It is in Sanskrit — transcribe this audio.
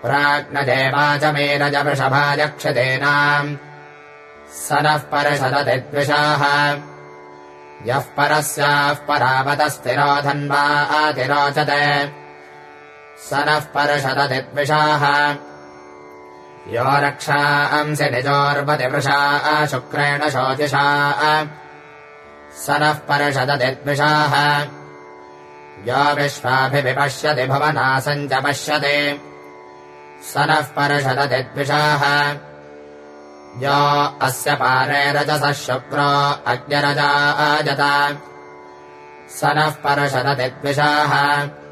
प्राज्ञदेवाचमेरजवृषभाजक्षतेनाम् स नः परषदति द्विषाः यः परस्याः परावतस्थिरो धन्वा आतिरोचते स नः परषदति द्विषाः यो रक्षांसि निजोर्वतिवृषा शुक्रेण शोचिषा स नः परषदति द्विषाः यो विश्वाभिविपश्यति भुवनासम् च पश्यति स नः परषदति द्विषाः यो अस्य पारे रजसः शुक्रो अग्निरजाजत स नः परषदति द्विषाः